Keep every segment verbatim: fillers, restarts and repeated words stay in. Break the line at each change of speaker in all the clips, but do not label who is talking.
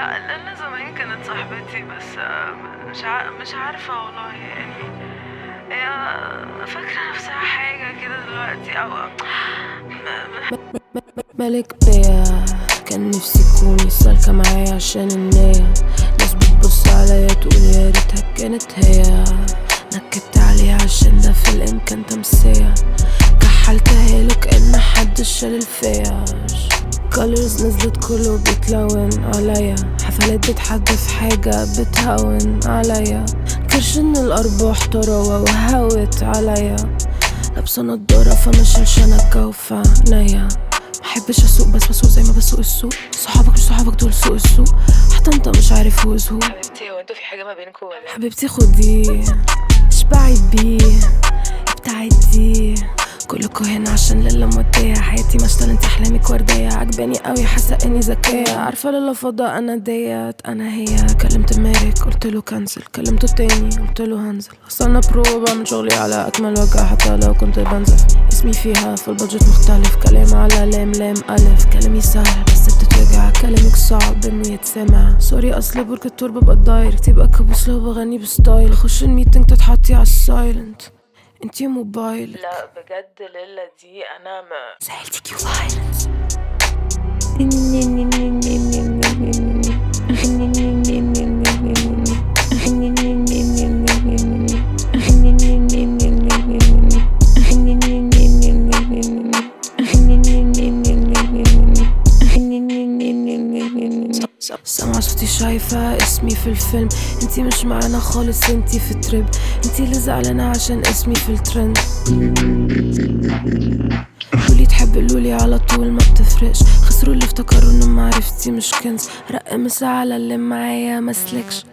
لا لأن زمان كانت صاحبتي بس مش ع... مش عارفة والله يعني. هي فاكرة نفسها حاجة كده دلوقتي أو
ملك بيا كان نفسي تكوني سالكة معايا عشان النية. ناس بتبص عليا تقول يا ريتها كانت هي. نكدت عليها عشان ده في الامكان تمسية. كحلتها له كأن محدش شال الفيش. كولرز نزلت كله بيتلون عليا. حفلات بتحدى في حاجة بتهون عليا. كرش ان الارباح طراوة وهوت عليا. لابسة نضارة فمشيلش انا الجو في عينيا. محبش اسوق بس بسوق زي ما بسوق السوق. صحابك مش صحابك دول سوق السوق. حتى انت مش عارف هو هو.
حبيبتي هو انتوا في حاجة ما بينكم ولا؟
حبيبتي خديه اشبعي بيه ابتعدي. كلكوا هنا عشان ليلة مودية. حياتي مشتغل انتي احلامك وردية. عجباني قوي حاسة اني ذكية. عارفة ليلة فضاء انا ديت انا هي. كلمت مارك قلتله كنسل. كلمته تاني قلتله هنزل. وصلنا برو بعمل شغلي على اكمل وجه حتى لو كنت بنزف. اسمي فيها في البادجت مختلف. كلام على لام لام الف. كلامي سهل بس بتتوجع. كلامك صعب انه يتسمع. سوري اصل بركة التربة ببقى دايركت. يبقى كابوس لو بغني بستايل. اخش الميتنج تتحطي على السايلنت. انتي موبايل
لا بجد ليلة دي انا ما
سهلتي كيو فايلنس. سامعة صوتي شايفة اسمي في الفيلم. انتي مش معانا خالص انتي في تريب. انتي اللي زعلانة عشان اسمي في الترند. قولي تحب قولولي على طول ما بتفرقش. خسروا اللي افتكروا انه معرفتي مش كنز. رقمس على اللي معايا مسلكش.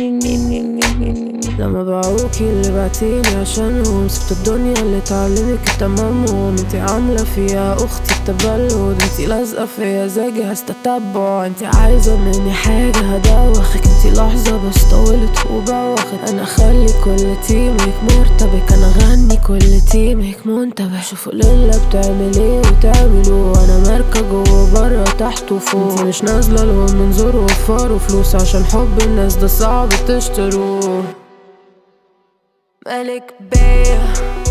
لما باعوكي اللي بعتيني عشانهم. سبت الدنيا اللي تعلمك التمام. انتي عاملة فيها اختي التبلد. انتي لازقة فيا زي جهاز تتبع. انتي عايزة مني حاجة هدوخك. انتي لحظة بس طولت وبوخت. انا خلي كل تيمك مرتبك. انا غني كل تيمك منتبه. شوفوا ليلة بتعمل ايه وتعملوا. انا ماركة جوه برا تحت وفوق. انتي مش نازلة لهم منظور وفروا فلوس عشان حب الناس ده صعب تشتروه. ملك بيا